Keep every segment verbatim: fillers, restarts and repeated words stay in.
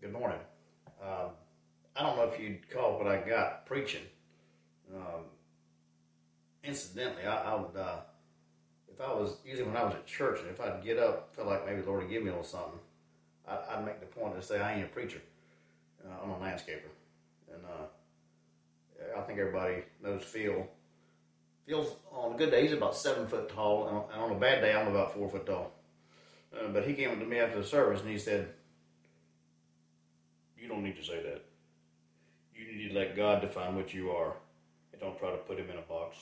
Good morning. Um, I don't know if you'd call what I got preaching. Um, incidentally, I, I would, uh, if I was, usually when I was at church, and if I'd get up, felt like maybe the Lord would give me a little something, I, I'd make the point to say I ain't a preacher. Uh, I'm a landscaper. And uh, I think everybody knows Phil. Phil's, on a good day, he's about seven foot tall, and on, and on a bad day, I'm about four foot tall. Uh, but he came up to me after the service, and he said, "You don't need to say that. You need to let God define what you are, and don't try to put him in a box."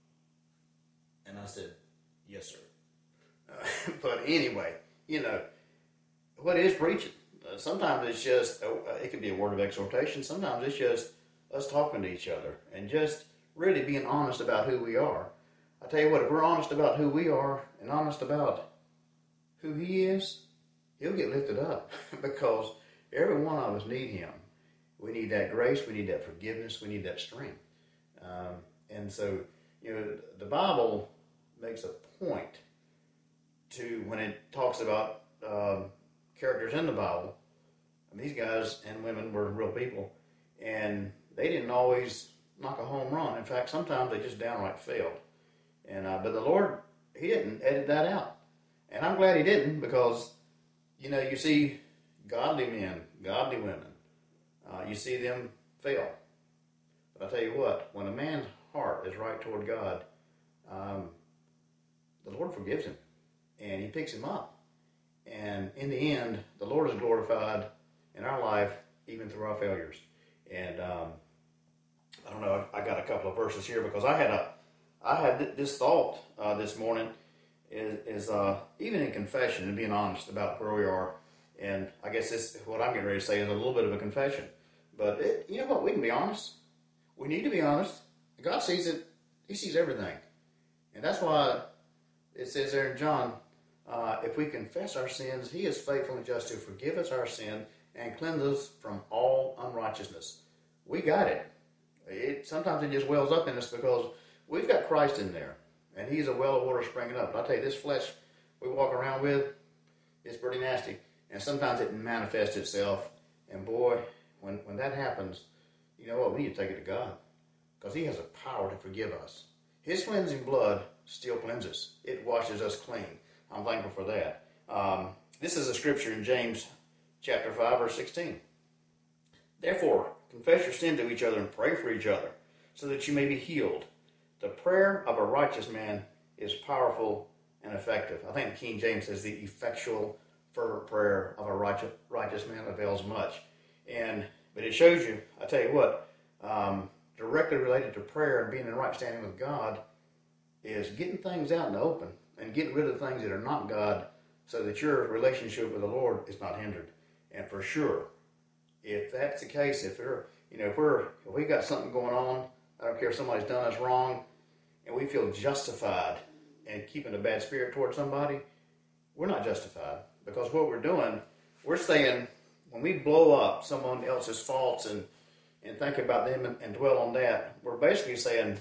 And I said, "Yes, sir." Uh, but anyway, you know, what is preaching? Uh, sometimes it's just, uh, it can be a word of exhortation. Sometimes it's just us talking to each other and just really being honest about who we are. I tell you what, if we're honest about who we are and honest about who he is, he'll get lifted up because every one of us need him. We need that grace. We need that forgiveness. We need that strength. Um, and so, you know, the Bible makes a point to, when it talks about um, characters in the Bible, and these guys and women were real people, and they didn't always knock a home run. In fact, sometimes they just downright failed. And uh, but the Lord, he didn't edit that out. And I'm glad he didn't, because, you know, you see godly men, godly women, uh, you see them fail. But I tell you what, when a man's heart is right toward God, um, the Lord forgives him, and he picks him up. And in the end, the Lord is glorified in our life, even through our failures. And um, I don't know, I got a couple of verses here, because I had a, I had this thought uh, this morning, is, is uh, even in confession and being honest about where we are. And I guess this, what I'm getting ready to say is a little bit of a confession. But it, you know what? We can be honest. We need to be honest. God sees it. He sees everything. And that's why it says there in John, uh, if we confess our sins, he is faithful and just to forgive us our sin and cleanse us from all unrighteousness. We got it. It sometimes it just wells up in us because we've got Christ in there. And he's a well of water springing up. But I tell you, this flesh we walk around with is pretty nasty. And sometimes it manifests itself. And boy, when, when that happens, you know what? We need to take it to God. Because he has a power to forgive us. His cleansing blood still cleanses. It washes us clean. I'm thankful for that. Um, this is a scripture in James chapter five, verse sixteen. Therefore, confess your sin to each other and pray for each other, so that you may be healed. The prayer of a righteous man is powerful and effective. I think King James says the effectual fervent prayer of a righteous, righteous man avails much. And but it shows you, I tell you what, um, directly related to prayer and being in right standing with God is getting things out in the open and getting rid of things that are not God, so that your relationship with the Lord is not hindered. And for sure, if that's the case, if we're, you know, if we're, if we got something going on, I don't care if somebody's done us wrong, and we feel justified in keeping a bad spirit towards somebody, we're not justified. Because what we're doing, we're saying, when we blow up someone else's faults and, and think about them and, and dwell on that, we're basically saying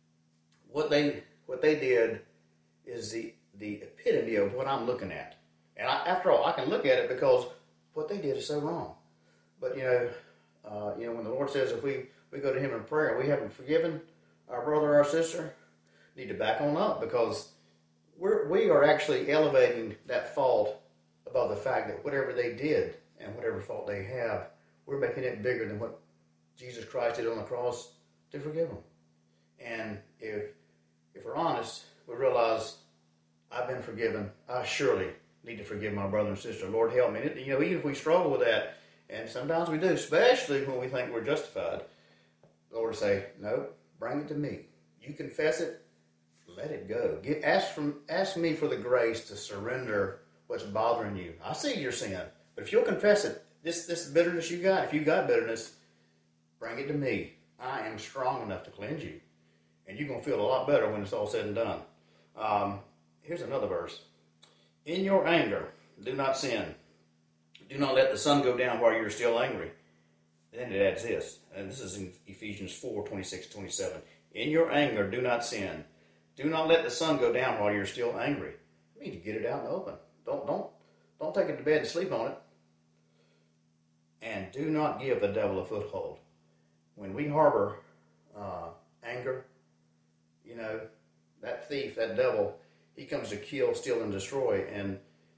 what they what they did is the, the epitome of what I'm looking at. And I, after all, I can look at it because what they did is so wrong. But, you know, uh, you know, when the Lord says if we, we go to him in prayer and we haven't forgiven our brother or our sister, need to back on up, because we're, we are actually elevating that fault above the fact that whatever they did and whatever fault they have, we're making it bigger than what Jesus Christ did on the cross to forgive them. And if if we're honest, we realize I've been forgiven. I surely need to forgive my brother and sister. Lord, help me. You know, even if we struggle with that, and sometimes we do, especially when we think we're justified, the Lord will say, no, bring it to me. You confess it, let it go. Get, ask, from, ask me for the grace to surrender what's bothering you. I see your sin, but if you'll confess it, this, this bitterness you got, if you got bitterness, bring it to me. I am strong enough to cleanse you. And you're going to feel a lot better when it's all said and done. Um, here's another verse. In your anger, do not sin. Do not let the sun go down while you're still angry. Then it adds this, and this is in Ephesians four, twenty-six, twenty-seven. In your anger, do not sin. Do not let the sun go down while you're still angry. It means you get it out in the open. Don't, don't, don't take it to bed and sleep on it. and do not give the devil a foothold. When we harbor uh, anger, you know, that thief, that devil, he comes to kill, steal, and destroy. And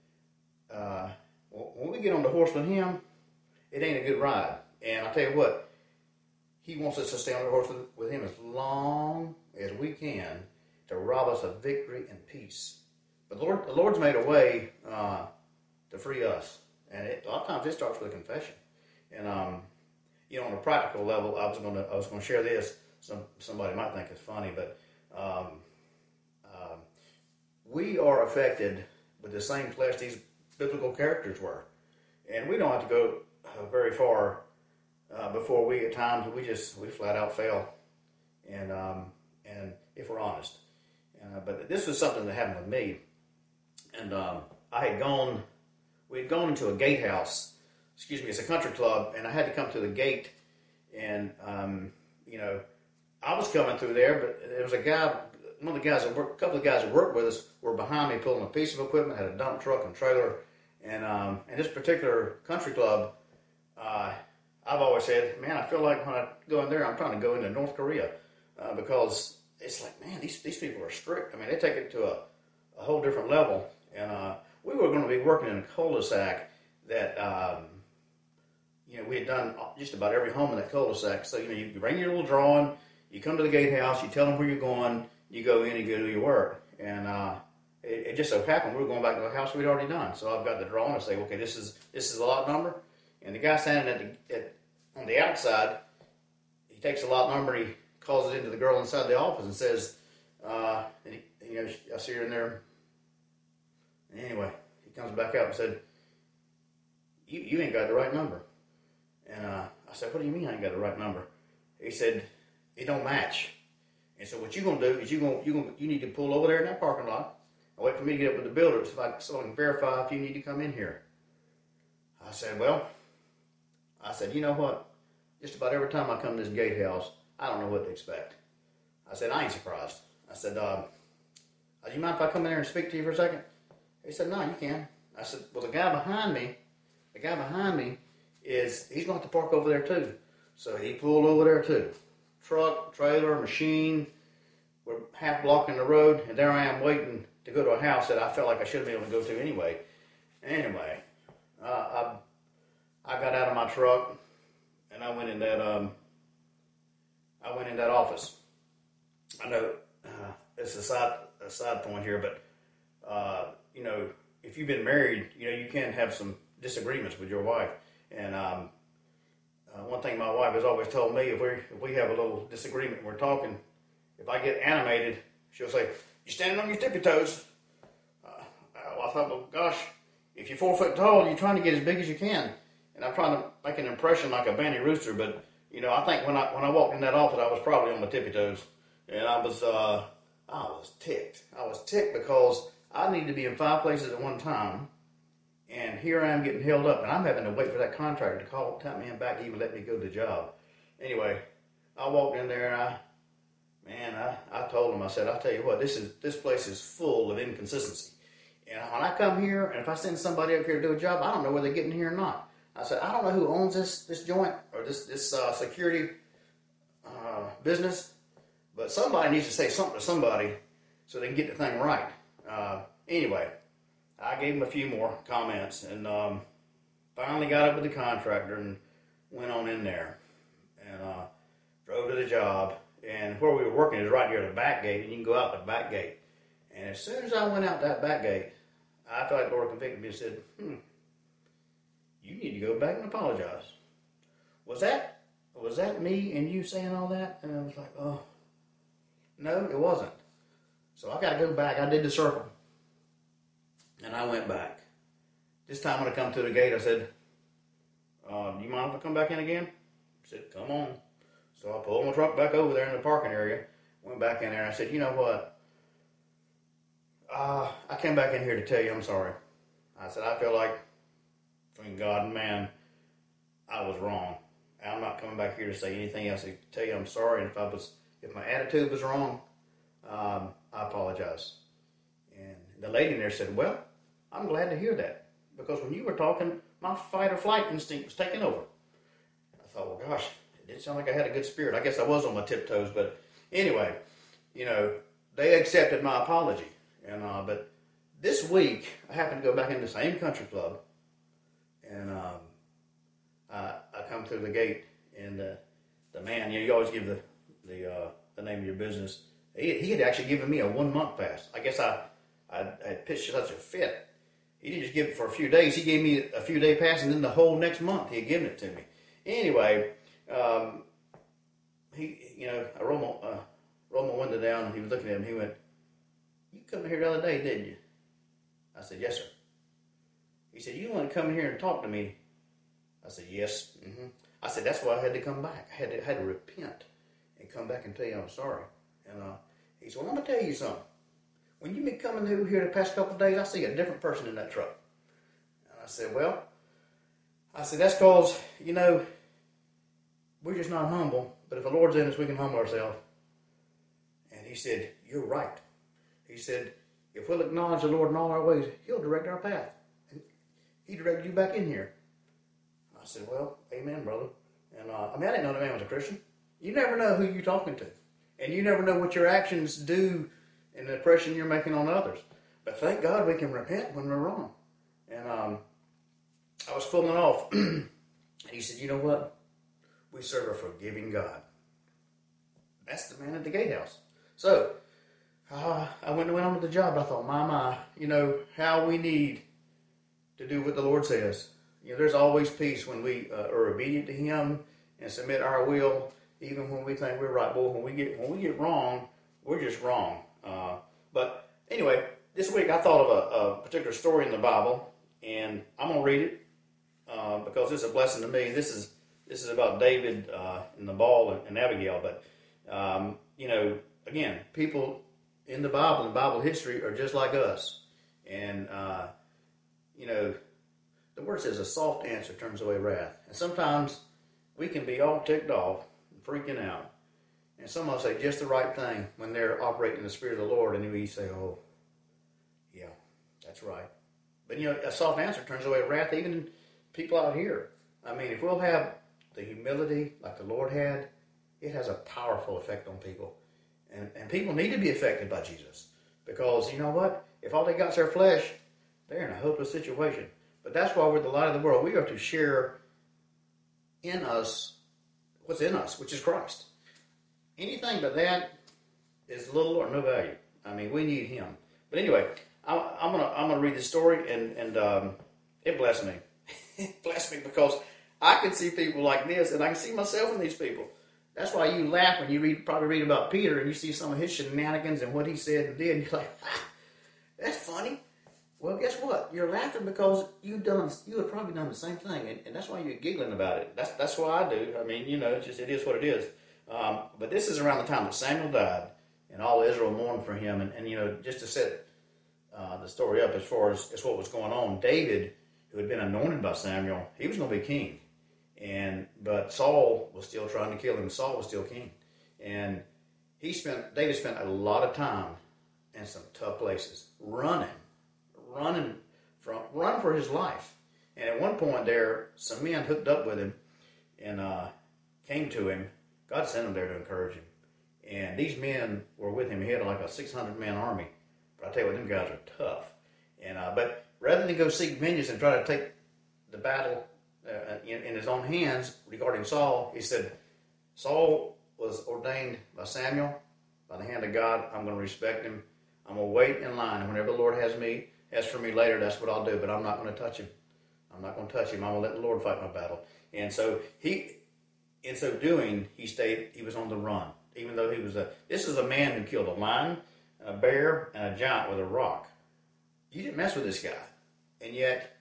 uh, when we get on the horse with him, it ain't a good ride. And I tell you what, he wants us to stay on the horse with, with him as long as we can to rob us of victory and peace. But the, Lord, the Lord's made a way uh, to free us. And it, a lot of times it starts with a confession. And, um, you know, on a practical level, I was going to I was going to share this. Some Somebody might think it's funny, but um, um, we are affected with the same flesh these biblical characters were. And we don't have to go uh, very far uh, before we, at times, we just, we flat out fail. And, um, and if we're honest. Uh, but this was something that happened with me. And um, I had gone, we had gone into a gatehouse. Excuse me, it's a country club, and I had to come to the gate. And, um, you know, I was coming through there, but there was a guy, one of the guys that worked, a couple of guys that worked with us were behind me pulling a piece of equipment, had a dump truck and trailer. And, um, and this particular country club, uh, I've always said, man, I feel like when I go in there, I'm trying to go into North Korea uh, because it's like, man, these, these people are strict. I mean, they take it to a, a whole different level. And uh, we were going to be working in a cul-de-sac that, um, you know, we had done just about every home in that cul-de-sac. So, you know, you bring your little drawing, you come to the gatehouse, you tell them where you're going, you go in and you go do your work. And uh, it, it just so happened we were going back to a house we'd already done. So I've got the drawing. I say, okay, this is this is the lot number. And the guy standing at the, at, on the outside, he takes the lot number, he calls it into the girl inside the office and says, uh, and he, you know, I see her in there. Anyway, he comes back out and said, you, you ain't got the right number. And uh, I said, what do you mean I ain't got the right number? He said, it don't match. And so what you're going to do is you're gonna, you're gonna, you need to pull over there in that parking lot and wait for me to get up with the builder so I, so I can verify if you need to come in here. I said, well, I said, you know what? Just about every time I come to this gatehouse, I don't know what to expect. I said, I ain't surprised. I said, uh, do you mind if I come in there and speak to you for a second? He said, no, you can. I said, well, the guy behind me, the guy behind me is, he's going to have to park over there too. So he pulled over there too. Truck, trailer, machine, we're half blocking the road, and there I am waiting to go to a house that I felt like I should have been able to go to anyway. Anyway, uh, I I got out of my truck, and I went in that um I went in that office. I know uh, it's a side a side point here, but uh, you know, if you've been married, you know you can have some disagreements with your wife, and um. Uh, one thing my wife has always told me, if we if we have a little disagreement and we're talking, if I get animated, she'll say, you're standing on your tippy toes. Uh, well, I thought, well, gosh, if you're four foot tall, you're trying to get as big as you can. And I'm trying to make an impression like a banty rooster, but, you know, I think when I when I walked in that office, I was probably on my tippy toes. And I was, uh, I was ticked. I was ticked because I needed to be in five places at one time. And here I am getting held up, and I'm having to wait for that contractor to call that man back to even let me go to the job. Anyway, I walked in there, and I, man, I, I told him, I said, I'll tell you what, this is this place is full of inconsistency. And when I come here, and if I send somebody up here to do a job, I don't know whether they're getting here or not. I said, I don't know who owns this this joint or this this uh, security uh, business, but somebody needs to say something to somebody so they can get the thing right. Uh, anyway. I gave him a few more comments and um, finally got up with the contractor and went on in there and uh, drove to the job. And where we were working is right near the back gate, and you can go out the back gate. And as soon as I went out that back gate, I felt like the Lord convicted me and said, hmm, you need to go back and apologize. Was that, was that me and you saying all that? And I was like, oh, no, it wasn't. So I got to go back. I did the circle. And I went back. This time when I come to the gate, I said, uh, do you mind if I come back in again? He said, come on. So I pulled my truck back over there in the parking area, went back in there, and I said, you know what? Uh, I came back in here to tell you I'm sorry. I said, I feel like between God and man, I was wrong. I'm not coming back here to say anything else. I tell you I'm sorry, and if I was, if my attitude was wrong, um, I apologize. And the lady in there said, well, I'm glad to hear that, because when you were talking, my fight or flight instinct was taking over. thought, well, gosh, it didn't sound like I had a good spirit. I guess I was on my tiptoes, but anyway, you know, they accepted my apology. And uh, but this week, I happened to go back in the same country club, and um, I, I come through the gate, and uh, the man, you know, you always give the the uh, the name of your business. He, he had actually given me a one month pass. I guess I I, I had pitched such a fit. He didn't just give it for a few days. He gave me a few day pass, and then the whole next month he had given it to me. Anyway, um, he you know I rolled my uh, rolled my window down, and he was looking at him. He went, "You come here the other day, didn't you?" I said, "Yes, sir." He said, "You want to come here and talk to me?" I said, "Yes." Mm-hmm. I said, "That's why I had to come back. I had to, had to repent and come back and tell you I'm sorry." And uh, he said, "Well, I'm going to tell you something. When you've been coming through here the past couple of days, I see a different person in that truck." And I said, "Well," I said, "that's because, you know, we're just not humble. But if the Lord's in us, we can humble ourselves." And he said, "You're right." He said, "If we'll acknowledge the Lord in all our ways, He'll direct our path." And He directed you back in here. I said, "Well, amen, brother." And uh, I mean, I didn't know the man was a Christian. You never know who you're talking to. And you never know what your actions do and the impression you're making on others. But thank God we can repent when we're wrong. And um, I was pulling off. And he said, "You know what? We serve a forgiving God." That's the man at the gatehouse. So, uh, I went and went on to the job. I thought, my, my, you know, how we need to do what the Lord says. You know, there's always peace when we uh, are obedient to Him and submit our will, even when we think we're right. Boy, when we get when we get wrong, we're just wrong. Uh, but anyway, this week I thought of a, a particular story in the Bible, and I'm gonna read it uh, because it's a blessing to me. This is this is about David uh, and Nabal and, and Abigail. But um, you know, again, people in the Bible and Bible history are just like us, and uh, you know. The word says a soft answer turns away wrath. And sometimes we can be all ticked off and freaking out. And someone will say just the right thing when they're operating in the Spirit of the Lord. And we say, "Oh, yeah, that's right." But, you know, a soft answer turns away wrath, even in people out here. I mean, if we'll have the humility like the Lord had, it has a powerful effect on people. And, and people need to be affected by Jesus. Because, you know what? If all they got is their flesh, they're in a hopeless situation. But that's why we're the light of the world. We are to share in us what's in us, which is Christ. Anything but that is little or no value. I mean, we need Him. But anyway, I, I'm gonna I'm gonna read this story, and and um, it blessed me. It blessed me because I can see people like this, and I can see myself in these people. That's why you laugh when you read probably read about Peter, and you see some of his shenanigans and what he said and did. And you're like, ah, that's funny. Well, guess what? You're laughing because you've done, you have probably done the same thing, and, and that's why you're giggling about it. That's that's why I do. I mean, you know, it's just it is what it is. Um, but this is around the time that Samuel died, and all Israel mourned for him. And, and you know, just to set uh, the story up as far as, as what was going on, David, who had been anointed by Samuel, he was going to be king, and but Saul was still trying to kill him. Saul was still king, and he spent David spent a lot of time in some tough places, running. running from run for his life. And at one point there, some men hooked up with him and uh, came to him. God sent them there to encourage him. And these men were with him. He had like a six hundred man army. But I tell you what, them guys are tough. And uh, but rather than go seek vengeance and try to take the battle uh, in, in his own hands regarding Saul, he said, Saul was ordained by Samuel, by the hand of God. I'm going to respect him. I'm going to wait in line. And whenever the Lord has me, as for me later, that's what I'll do, but I'm not going to touch him. I'm not going to touch him. I'm going to let the Lord fight my battle. And so he, in so doing, he stayed, he was on the run. Even though he was a, this is a man who killed a lion, a bear, and a giant with a rock. You didn't mess with this guy. And yet,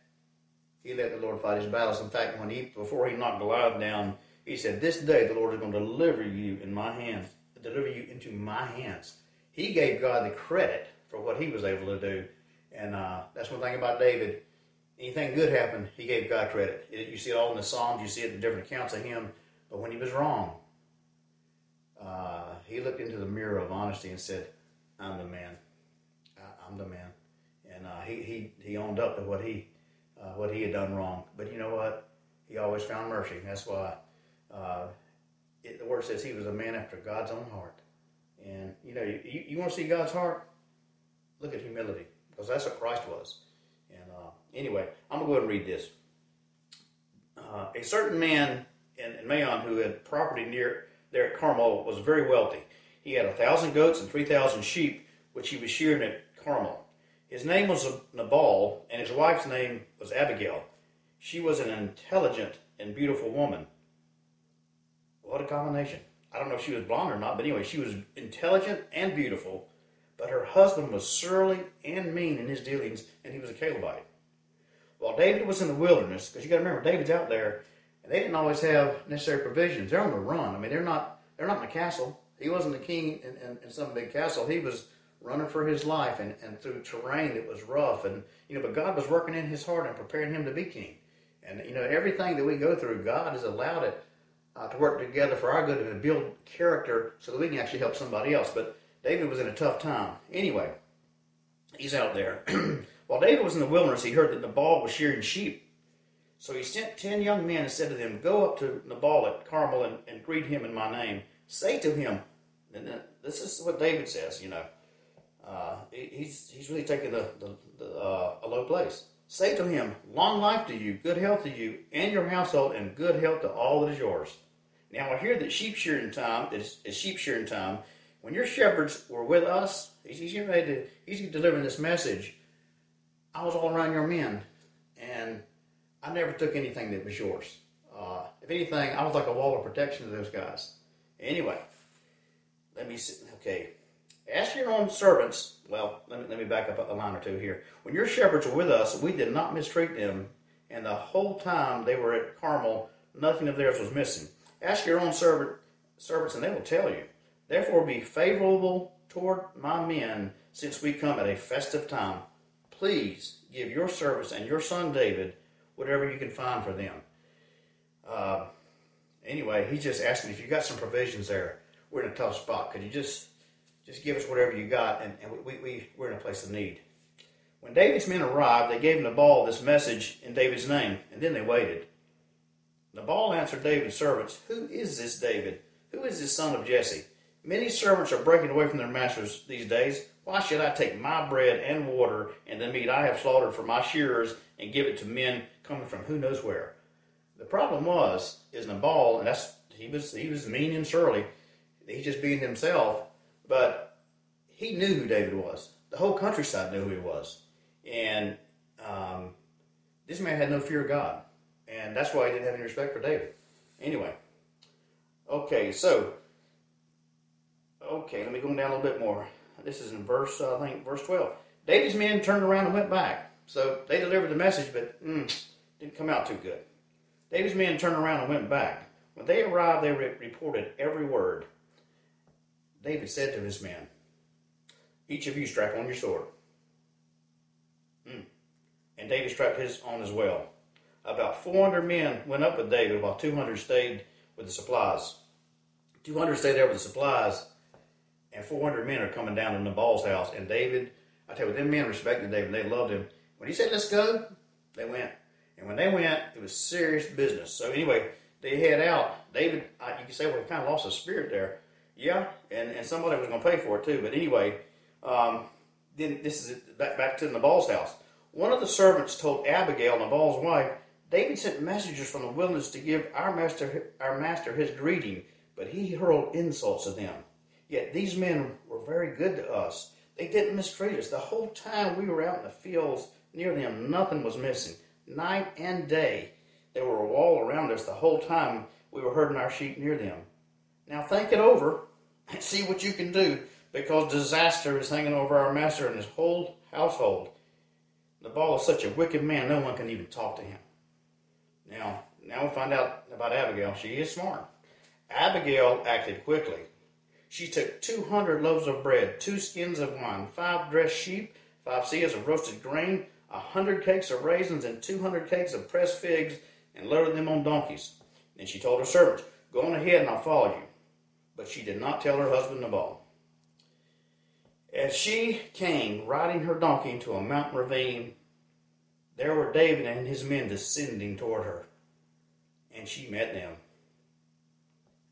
he let the Lord fight his battles. In fact, when he, before he knocked Goliath down, he said, "This day the Lord is going to deliver you in my hands, deliver you into my hands." He gave God the credit for what he was able to do. And uh, that's one thing about David. Anything good happened, he gave God credit. It, you see it all in the Psalms. You see it in different accounts of him. But when he was wrong, uh, he looked into the mirror of honesty and said, "I'm the man. I, I'm the man." And uh, he, he he owned up to what he uh, what he had done wrong. But you know what? He always found mercy. That's why Uh, it, the word says he was a man after God's own heart. And, you know, you, you want to see God's heart? Look at humility, because that's what Christ was. And uh, anyway, I'm going to go ahead and read this. Uh, a certain man in, in Maon who had property near there at Carmel was very wealthy. He had a thousand goats and three thousand sheep, which he was shearing at Carmel. His name was Nabal, and his wife's name was Abigail. She was an intelligent and beautiful woman. What a combination. I don't know if she was blonde or not, but anyway, she was intelligent and beautiful, but her husband was surly and mean in his dealings, and he was a Calebite. While David was in the wilderness, because you got to remember, David's out there, and they didn't always have necessary provisions. They're on the run. I mean, they're not they're not in a castle. He wasn't the king in, in, in some big castle. He was running for his life, and, and through terrain that was rough. And you know, but God was working in his heart and preparing him to be king. And you know, everything that we go through, God has allowed it uh, to work together for our good and to build character so that we can actually help somebody else. But David was in a tough time. Anyway, he's out there. While David was in the wilderness, he heard that Nabal was shearing sheep. So he sent ten young men and said to them, "Go up to Nabal at Carmel and, and greet him in my name. Say to him," and this is what David says, you know. Uh, he's he's really taking the, the, the uh, a low place. "Say to him, long life to you, good health to you and your household, and good health to all that is yours. Now I hear that sheep shearing time is, is sheep shearing time. When your shepherds were with us," he's, he's getting ready to, he's delivering this message. "I was all around your men, and I never took anything that was yours. Uh, if anything, I was like a wall of protection to those guys." Anyway, let me see. Okay. "Ask your own servants," well, let me, let me back up a line or two here. "When your shepherds were with us, we did not mistreat them, and the whole time they were at Carmel, nothing of theirs was missing. Ask your own servant, servants, and they will tell you. Therefore be favorable toward my men, since we come at a festive time. Please give your servants and your son David whatever you can find for them." Uh, anyway, he's just asking if you got some provisions there. We're in a tough spot. Could you just just give us whatever you got? And, and we, we, we're in a place of need. When David's men arrived, they gave Nabal this message in David's name, and then they waited. Nabal answered David's servants, "Who is this David? Who is this son of Jesse? Many servants are breaking away from their masters these days. Why should I take my bread and water and the meat I have slaughtered for my shearers and give it to men coming from who knows where?" The problem was, is Nabal, and that's he was he was mean and surly. He's just being himself, but he knew who David was. The whole countryside knew who he was, and um, this man had no fear of God, and that's why he didn't have any respect for David. Anyway, okay, so okay, let me go down a little bit more. This is in verse, uh, I think, verse twelve. David's men turned around and went back. So they delivered the message, but mm, didn't come out too good. David's men turned around and went back. When they arrived, they re- reported every word. David said to his men, "Each of you strap on your sword." Mm. And David strapped his on as well. About four hundred men went up with David, while two hundred stayed with the supplies. two hundred stayed there with the supplies, and four hundred men are coming down to Nabal's house. And David, I tell you, them men respected David. They loved him. When he said, "Let's go," they went. And when they went, it was serious business. So anyway, they head out. David, I, you can say, well, he kind of lost his spirit there. Yeah, and, and somebody was going to pay for it too. But anyway, um, then this is back, back to Nabal's house. One of the servants told Abigail, Nabal's wife, "David sent messengers from the wilderness to give our master, our master his greeting, but he hurled insults at them. Yet these men were very good to us. They didn't mistreat us. The whole time we were out in the fields near them, nothing was missing. Night and day, they were a wall around us the whole time we were herding our sheep near them. Now think it over and see what you can do, because disaster is hanging over our master and his whole household. Nabal is such a wicked man, no one can even talk to him." Now, now we find out about Abigail. She is smart. Abigail acted quickly. She took two hundred loaves of bread, two skins of wine, five dressed sheep, five seahs of roasted grain, a hundred cakes of raisins, and two hundred cakes of pressed figs, and loaded them on donkeys. Then she told her servants, "Go on ahead and I'll follow you." But she did not tell her husband Nabal. As she came riding her donkey into a mountain ravine, there were David and his men descending toward her, and she met them.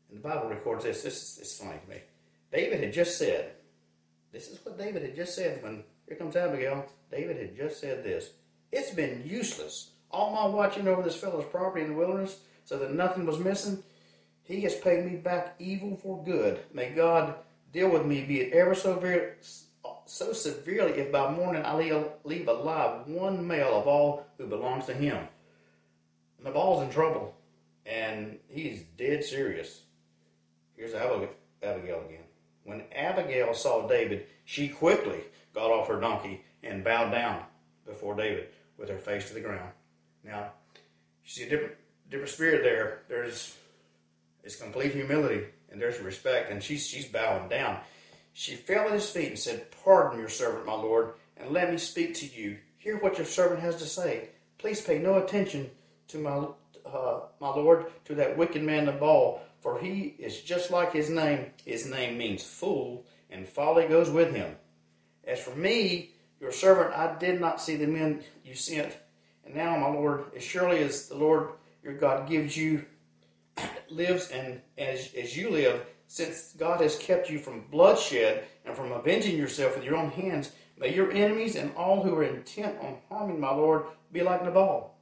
And the Bible records this. This is it's funny to me. David had just said, this is what David had just said when, here comes Abigail. David had just said this. It's been useless. All my watching over this fellow's property in the wilderness so that nothing was missing. He has paid me back evil for good. May God deal with me, be it ever so very, so severely, if by morning I leave, leave alive one male of all who belongs to him. Nabal's in trouble, and he's dead serious. Here's Abigail again. When Abigail saw David, she quickly got off her donkey and bowed down before David with her face to the ground. Now, you see a different different spirit there. There's it's complete humility, and there's respect, and she's she's bowing down. She fell at his feet and said, "Pardon your servant, my lord, and let me speak to you. Hear what your servant has to say. Please pay no attention to my uh, my lord, to that wicked man Nabal, for he is just like his name. His name means fool, and folly goes with him. As for me, your servant, I did not see the men you sent. And now, my lord, as surely as the Lord your God gives you, lives, and as, as you live, since God has kept you from bloodshed and from avenging yourself with your own hands, may your enemies and all who are intent on harming my lord be like Nabal.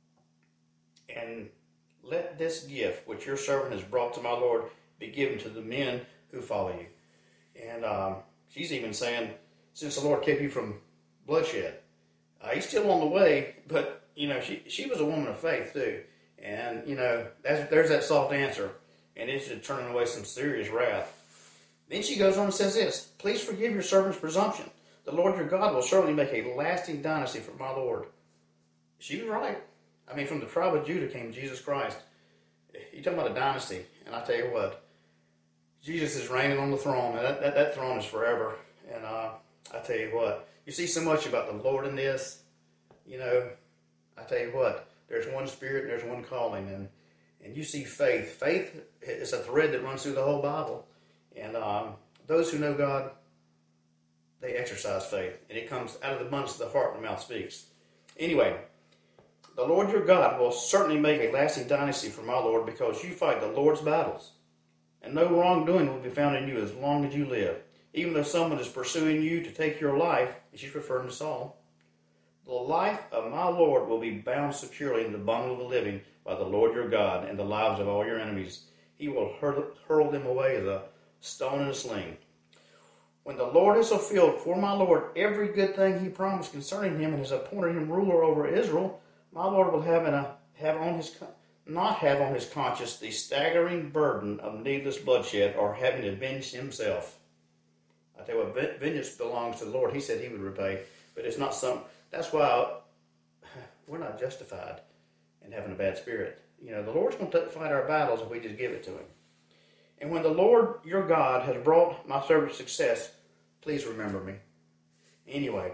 And let this gift which your servant has brought to my lord be given to the men who follow you." And um, she's even saying, since the Lord kept you from bloodshed, uh, he's still on the way, but you know, she she was a woman of faith too, and you know, that's, there's that soft answer, and it's just turning away some serious wrath. Then she goes on and says this: "Please forgive your servant's presumption. The Lord your God will certainly make a lasting dynasty for my Lord." She was right. I mean, from the tribe of Judah came Jesus Christ. You're talking about a dynasty, and I tell you what, Jesus is reigning on the throne, and that, that, that throne is forever. And uh, I tell you what, you see so much about the Lord in this. You know, I tell you what, there's one spirit and there's one calling, and and you see faith. Faith is a thread that runs through the whole Bible. And um, those who know God, they exercise faith, and it comes out of the abundance of the heart and the mouth speaks. Anyway, the Lord your God will certainly make a lasting dynasty for my Lord, because you fight the Lord's battles, and no wrongdoing will be found in you as long as you live. Even though someone is pursuing you to take your life, and she's referring to Saul, the life of my Lord will be bound securely in the bundle of the living by the Lord your God, and the lives of all your enemies. He will hurl, hurl them away as a stone in a sling. When the Lord has fulfilled for my Lord every good thing he promised concerning him, and has appointed him ruler over Israel, my Lord will have, in a, have on his not have on his conscience the staggering burden of needless bloodshed or having avenged himself. I tell you what, vengeance belongs to the Lord. He said he would repay, but it's not some. That's why we're not justified in having a bad spirit. You know, the Lord's going to fight our battles if we just give it to him. And when the Lord your God has brought my servant success, please remember me. Anyway,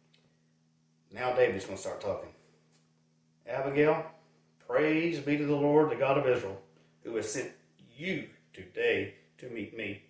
now David's going to start talking. Abigail, praise be to the Lord, the God of Israel, who has sent you today to meet me.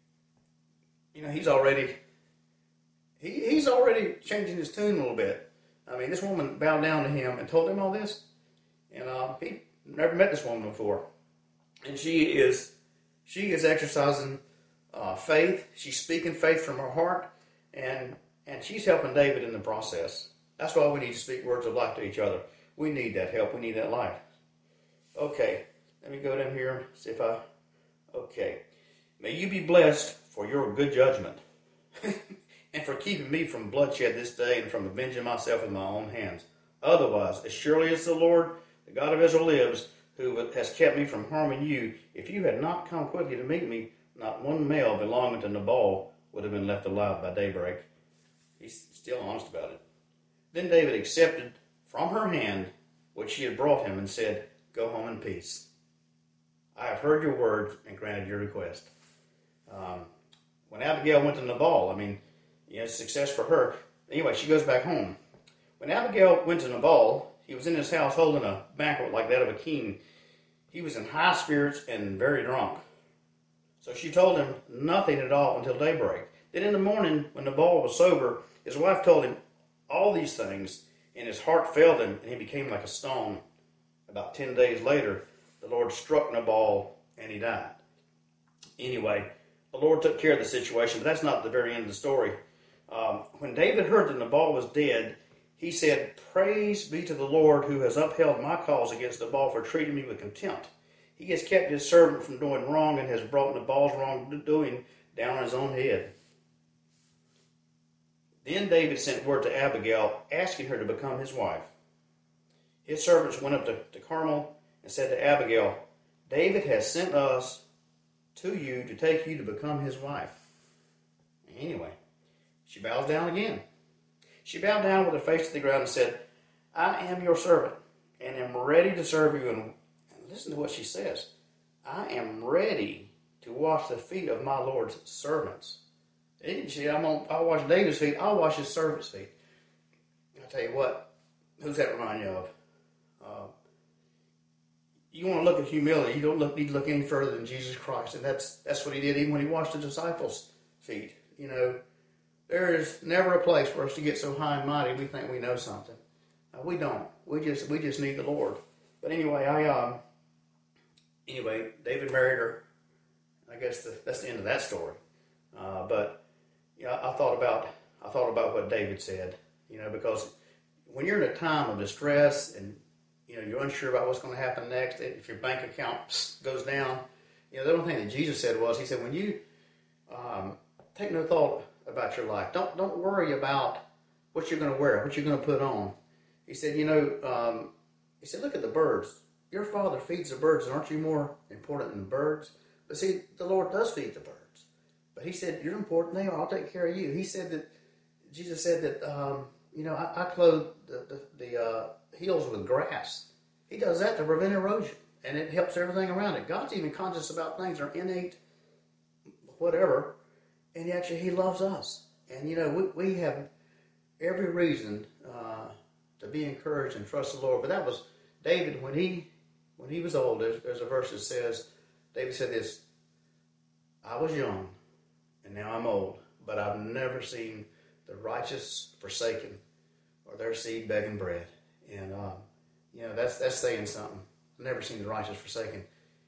You know, he's already, he, he's already changing his tune a little bit. I mean, this woman bowed down to him and told him all this. And uh, he never met this woman before. And she is, she is exercising uh, faith. She's speaking faith from her heart. And, and she's helping David in the process. That's why we need to speak words of life to each other. We need that help. We need that life. Okay, let me go down here and see if I... Okay. May you be blessed for your good judgment and for keeping me from bloodshed this day and from avenging myself with my own hands. Otherwise, as surely as the Lord, the God of Israel lives, who has kept me from harming you, if you had not come quickly to meet me, not one male belonging to Nabal would have been left alive by daybreak. He's still honest about it. Then David accepted from her hand what she had brought him and said, "Go home in peace. I have heard your words and granted your request." Um, when Abigail went to Nabal, I mean, you know, success for her. Anyway, she goes back home. When Abigail went to Nabal, he was in his house holding a banquet like that of a king. He was in high spirits and very drunk. So she told him nothing at all until daybreak. Then in the morning, when Nabal was sober, his wife told him all these things, and his heart failed him, and he became like a stone. About ten days later, the Lord struck Nabal, and he died. Anyway, the Lord took care of the situation, but that's not the very end of the story. Um, when David heard that Nabal was dead, he said, "Praise be to the Lord who has upheld my cause against Nabal for treating me with contempt. He has kept his servant from doing wrong and has brought Nabal's wrongdoing down on his own head." Then David sent word to Abigail, asking her to become his wife. His servants went up to, to Carmel and said to Abigail, "David has sent us to you to take you to become his wife." Anyway, she bows down again. She bowed down with her face to the ground and said, "I am your servant and am ready to serve you." And, and listen to what she says. "I am ready to wash the feet of my Lord's servants." Didn't she? I'm on, I'll wash David's feet. I'll wash his servant's feet. I'll tell you what. Who's that remind you of? Uh, you want to look at humility. You don't look, need to look any further than Jesus Christ. And that's that's what he did even when he washed the disciples' feet. You know, there is never a place for us to get so high and mighty we think we know something. Uh, we don't. We just we just need the Lord. But anyway, I um anyway, David married her. I guess the, that's the end of that story. Uh, but yeah, I thought about I thought about what David said. You know, because when you're in a time of distress and you know you're unsure about what's going to happen next, if your bank account goes down, you know the only thing that Jesus said was, he said, when you um, take no thought about your life, don't don't worry about what you're going to wear, what you're going to put on. He said, you know, um, he said, look at the birds. Your Father feeds the birds, and aren't you more important than the birds? But see, the Lord does feed the birds. But he said, you're important. They are. I'll take care of you. He said that, Jesus said that, um, you know, I, I clothe the, the, the uh, hills with grass. He does that to prevent erosion. And it helps everything around it. God's even conscious about things that are innate, whatever. And actually, he loves us. And, you know, we, we have every reason uh, to be encouraged and trust the Lord. But that was David, when he when he was old, there's, there's a verse that says, David said this, "I was young, and now I'm old, but I've never seen the righteous forsaken or their seed begging bread." And, um, you know, that's that's saying something. I've never seen the righteous forsaken.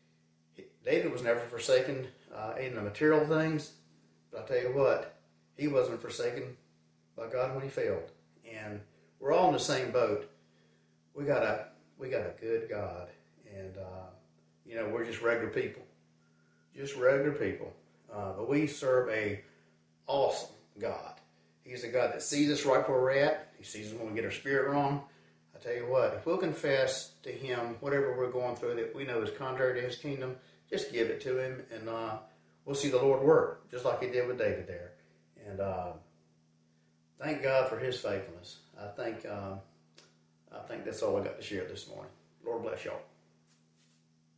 David was never forsaken uh, in the material things, but I'll tell you what, he wasn't forsaken by God when he failed. And we're all in the same boat. We got a, we got a good God. And, uh, you know, we're just regular people. Just regular people. Uh, but we serve a awesome God. He's a God that sees us right where we're at. He sees us when we get our spirit wrong. I tell you what, if we'll confess to him whatever we're going through that we know is contrary to his kingdom, just give it to him, and uh, we'll see the Lord work, just like he did with David there. And uh, thank God for his faithfulness. I think, uh, I think that's all I got to share this morning. Lord bless y'all.